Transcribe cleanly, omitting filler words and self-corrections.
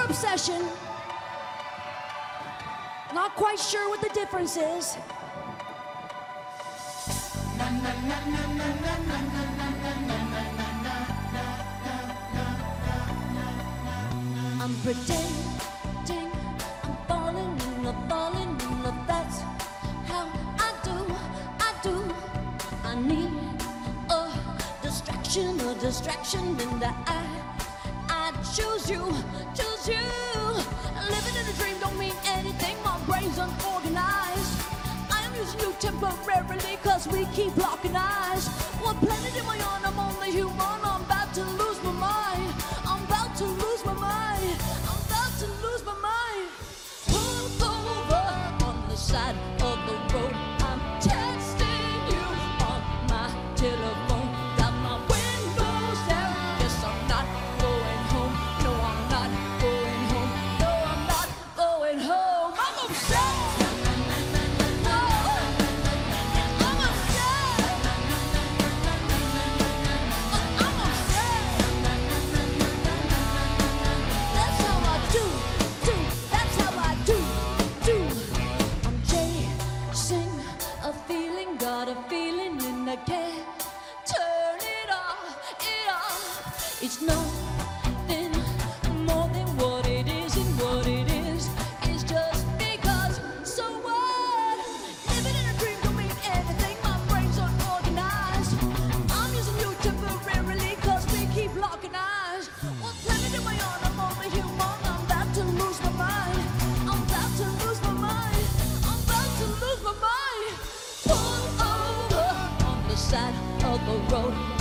obsession. Not quite sure what the difference is. I'm pretending I'm falling in love, that's how I do. I need a distraction, and I choose you. Living in a dream don't mean anything, my brain's unorganized. I am using you temporarily, cause we keep locking eyes. What planet am I on? I'm only human, I'm about to lose my mind. Pull over on the side of the road. I'm texting you on my telephone. Got my windows down. Guess I'm not going home. No, I'm not going home. No, I'm not going home. I'm upset. Got a feeling and I can't turn it off. It's nothing more than what it is, and what it is just because. So what? Living in a dream don't mean anything, my brain's unorganized. I'm using you temporarily, cause we keep locking eyes. What planet am I on? I'm only human, I'm about to lose my mind. Pull over on the side of the road.